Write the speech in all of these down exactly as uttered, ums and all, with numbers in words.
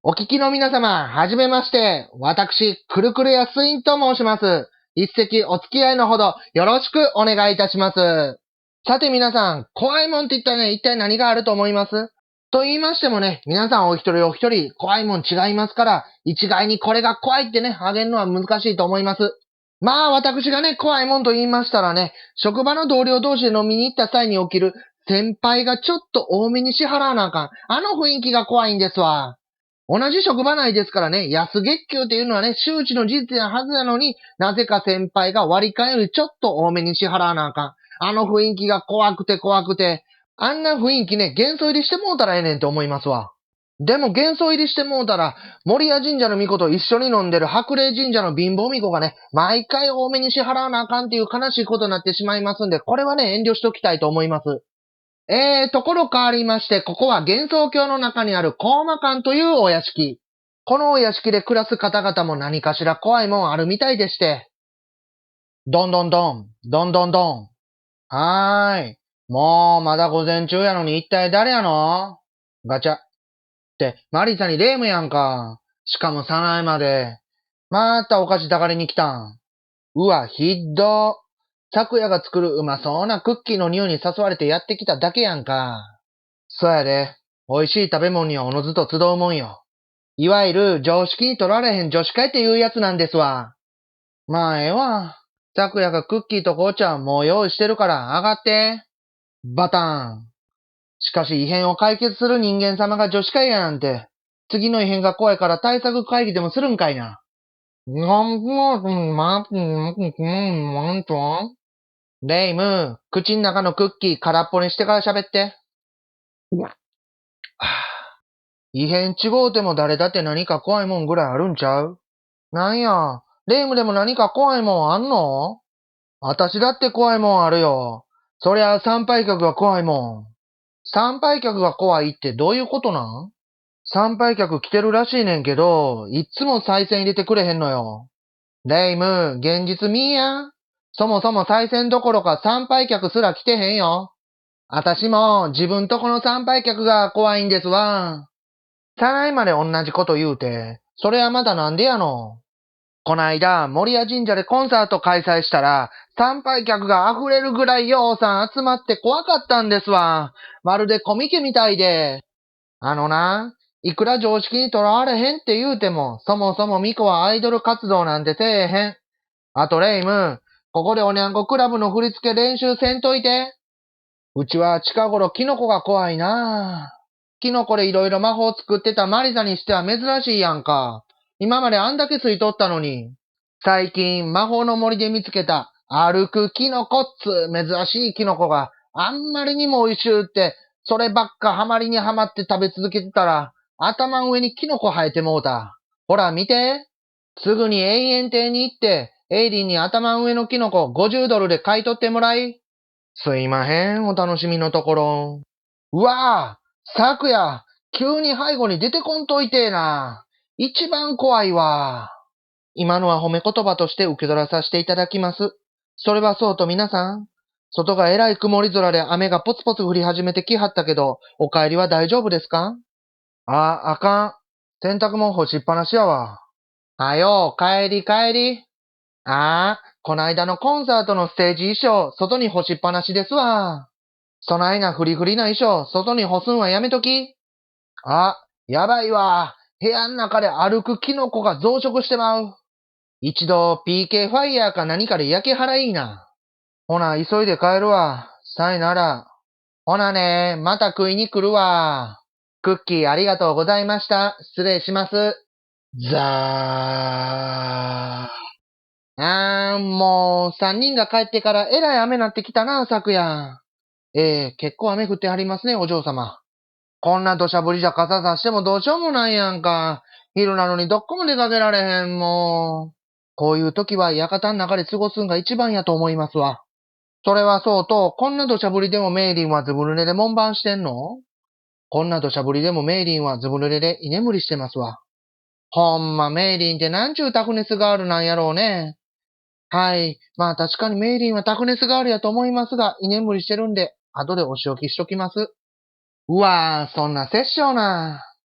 お聞きの皆様、はじめまして。私、くるくるやすいんと申します。一席お付き合いのほどよろしくお願いいたします。さて皆さん、怖いもんって言ったらね、一体何があると思いますと言いましてもね、皆さんお一人お一人怖いもん違いますから、一概にこれが怖いってね、あげるのは難しいと思います。まあ私がね、怖いもんと言いましたらね、職場の同僚同士で飲みに行った際に起きる先輩がちょっと多めに支払わなあかん。あの雰囲気が怖いんですわ。同じ職場内ですからね、安月給っていうのはね、周知の事実なはずなのに、なぜか先輩が割り勘よりちょっと多めに支払わなあかん。あの雰囲気が怖くて怖くて、あんな雰囲気ね、幻想入りしてもうたらええねんと思いますわ。でも幻想入りしてもうたら、守谷神社の巫女と一緒に飲んでる白霊神社の貧乏巫女がね、毎回多めに支払わなあかんっていう悲しいことになってしまいますんで、これはね、遠慮しときたいと思います。えー、ところ変わりまして、ここは幻想郷の中にある高魔館というお屋敷。このお屋敷で暮らす方々も何かしら怖いもんあるみたいでして。どんどんどん、どんどんどん。はーい。もう、まだ午前中やのに一体誰やのガチャ。って、マリサにレームやんか。しかも早苗まで。またお菓子たかりに来たん。うわ、ひっど。昨夜が作るうまそうなクッキーの匂いに誘われてやってきただけやんか。そやで。美味しい食べ物にはおのずと集うもんよ。いわゆる常識に取られへん女子会っていうやつなんですわ。まあええわ。昨夜がクッキーと紅茶もう用意してるから上がって。バターン。しかし異変を解決する人間様が女子会やなんて。次の異変が怖いから対策会議でもするんかいな。レイム、口ん中のクッキー空っぽにしてから喋って。異変違うても誰だって何か怖いもんぐらいあるんちゃうなんや、レイムでも何か怖いもんあんの私だって怖いもんあるよ。そりゃ参拝客が怖いもん。参拝客が怖いってどういうことなん参拝客来てるらしいねんけど、いっつも再銭入れてくれへんのよ。レイム、現実見いや。そもそも再銭どころか参拝客すら来てへんよ。あたしも自分とこの参拝客が怖いんですわ。たらいまで同じこと言うて、それはまだなんでやの。こないだ、守谷神社でコンサート開催したら、参拝客が溢れるぐらいようさん集まって怖かったんですわ。まるでコミケみたいで。あのな、いくら常識にとらわれへんって言うても、そもそもミコはアイドル活動なんてせえへん。あとレイム、ここでおにゃんこクラブの振り付け練習せんといて。うちは近頃キノコが怖いなぁ。キノコでいろいろ魔法作ってたマリサにしては珍しいやんか。今まであんだけついとったのに。最近魔法の森で見つけた歩くキノコっつ珍しいキノコがあんまりにも美味しゅうって、そればっかハマりにはまって食べ続けてたら頭の上にキノコ生えてもうた。ほら見て。すぐに永遠亭に行って、エイリンに頭の上のキノコごじゅうドルで買い取ってもらい。すいまへん、お楽しみのところ。うわぁ、昨夜、急に背後に出てこんといてえな。一番怖いわ。今のは褒め言葉として受け取らさせていただきます。それはそうと皆さん、外がえらい曇り空で雨がポツポツ降り始めてきはったけど、お帰りは大丈夫ですかあ、あかん。洗濯物干しっぱなしやわ。はよ、帰り帰り。ああ、こないだのコンサートのステージ衣装、外に干しっぱなしですわ。そないなフリフリな衣装、外に干すんはやめとき。あ、やばいわ。部屋の中で歩くキノコが増殖してまう。一度 ピーケー ファイヤーか何かで焼け払いな。ほな、急いで帰るわ。さいなら。ほなね、また食いに来るわ。クッキーありがとうございました。失礼します。ザー。あー、もう、三人が帰ってからえらい雨なってきたな、昨夜。ええ結構雨降ってはりますね、お嬢様。こんな土砂降りじゃ傘さしてもどうしようもないやんか。昼なのにどっこも出かけられへん、もう。こういう時は館の中で過ごすんが一番やと思いますわ。それはそうと、こんな土砂降りでもメイリンはずぶ濡れで門番してんのこんな土砂降りでもメイリンはずぶ濡れで居眠りしてますわ。ほんまメイリンってなんちゅうタフネスガールなんやろうね。はい。まあ確かにメイリンはタフネスガールやと思いますが、居眠りしてるんで、後でお仕置きしときます。うわぁ、そんな殺生な。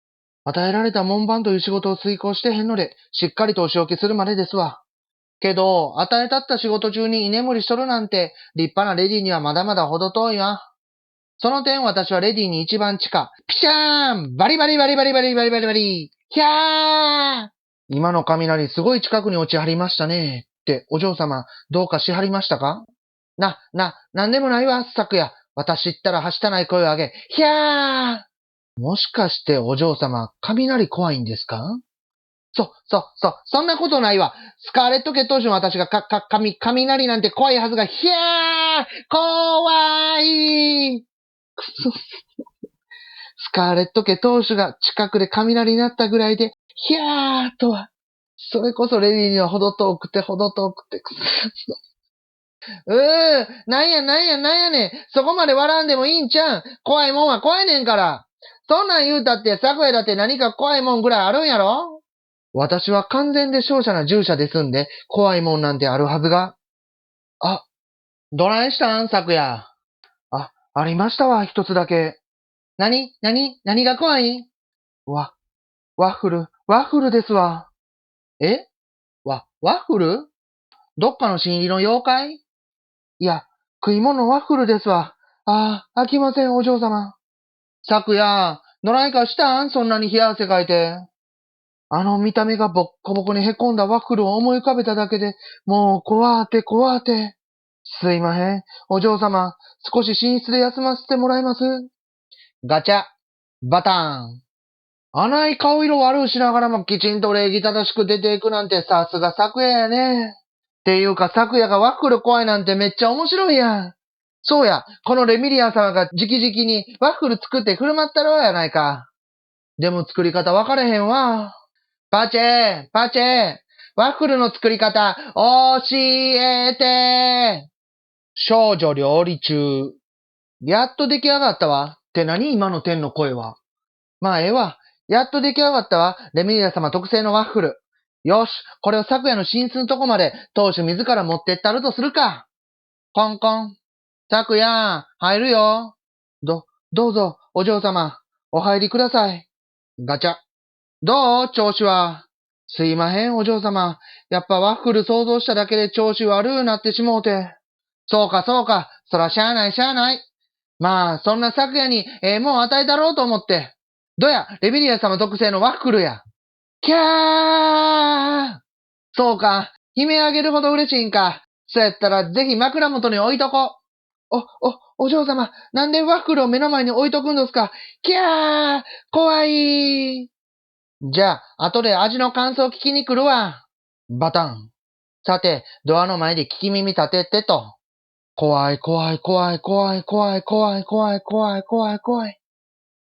与えられた門番という仕事を遂行してへんので、しっかりとお仕置きするまでですわ。けど、与えたった仕事中に居眠りしとるなんて、立派なレディにはまだまだ程遠いわ。その点私はレディに一番近。ピシャーンバリバリバリバリバリバリバリバリヒャー今の雷すごい近くに落ちはりましたね。ってお嬢様、どうかしはりましたか？な、な、なんでもないわ、昨夜。私ったらはしたない声を上げ、ヒャーもしかしてお嬢様、雷怖いんですか？そ、そ、そ、そんなことないわ。スカーレット血統種の私がか、か、かみ、雷なんて怖いはずが、ひゃー怖いくそ。スカーレット家当主が近くで雷になったぐらいで、ひゃーとは、それこそレディには程遠くて程遠くてくそ。うー、なんやなんやなんやねん。そこまで笑んでもいいんちゃうん。怖いもんは怖いねんから。そんなん言うたって、昨夜だって何か怖いもんぐらいあるんやろ？私は完全で勝者な従者ですんで、怖いもんなんてあるはずが。あ、どないしたん昨夜。あ、ありましたわ、一つだけ。なになに何が怖い？わ、ワッフル、ワッフルですわ。えわ、ワッフル？どっかの新入りの妖怪？いや、食い物ワッフルですわ。ああ、飽きません、お嬢様。昨夜、どないかしたんそんなに冷や汗かいて。あの見た目がボッコボコにへこんだワッフルを思い浮かべただけで、もう怖ーて怖ーて。すいまへん、お嬢様、少し寝室で休ませてもらえます？ガチャ、バターン。あない顔色悪うしながらもきちんと礼儀正しく出ていくなんてさすが昨夜やね。っていうか昨夜がワッフル怖いなんてめっちゃ面白いやん。そうや、このレミリア様が直々にワッフル作って振る舞ったろうやないか。でも作り方分かれへんわ。パチェー、パチェー、ワッフルの作り方教えて。少女料理中。やっと出来上がったわ。って何今の天の声は。まあ、ええわ。やっと出来上がったわ。レミリア様特製のワッフル。よし、これを昨夜の寝室のとこまで、当主自ら持ってったるとするか。コンコン。昨夜、入るよ。ど、どうぞ、お嬢様。お入りください。ガチャ。どう調子は。すいまへん、お嬢様。やっぱワッフル想像しただけで調子悪うなってしもうて。そうか、そうか。そらしゃあない、しゃあない。まあ、そんな昨夜にええもん与えたろうと思って。どや、レビリア様特製のワッフルや。キャーそうか、悲鳴あげるほど嬉しいんか。そうやったらぜひ枕元に置いとこ。お、お、お嬢様、なんでワッフルを目の前に置いとくんですか。キャー怖いじゃあ、後で味の感想聞きに来るわ。バタン。さて、ドアの前で聞き耳立ててと。怖い怖い怖い怖い怖い怖い怖い怖い怖い怖い。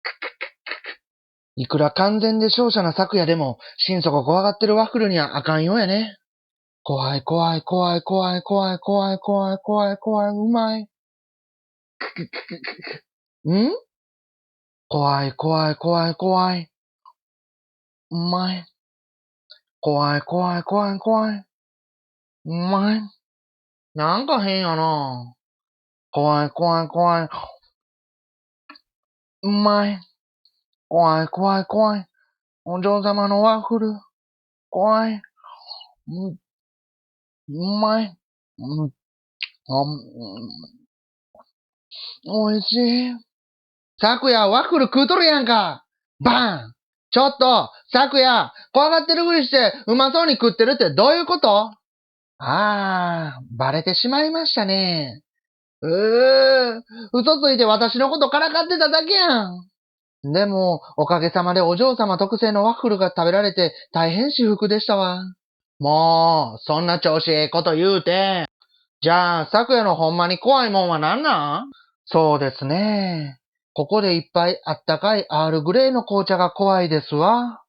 いくら完全で勝者な昨夜でも、心底怖がってるワッフルにはあかんようやね。怖い怖い怖い怖い怖い怖い怖い怖い怖い、うまい。ん怖い怖い怖い怖い。うまい。怖い怖い怖い怖い。うまい。なんか変やな。怖い怖い怖い。うまい。怖い怖い怖い。お嬢様のワッフル。怖い。う、うまい。うん、あおいしい。昨夜ワッフル食うとるやんか。バーンちょっと、昨夜、怖がってるふりしてうまそうに食ってるってどういうこと？あー、バレてしまいましたね。うー、嘘ついて私のことからかってただけやん。でも、おかげさまでお嬢様特製のワッフルが食べられて大変至福でしたわ。もう、そんな調子ええこと言うて。じゃあ、昨夜のほんまに怖いもんは何なん？そうですね。ここでいっぱいあったかいアールグレイの紅茶が怖いですわ。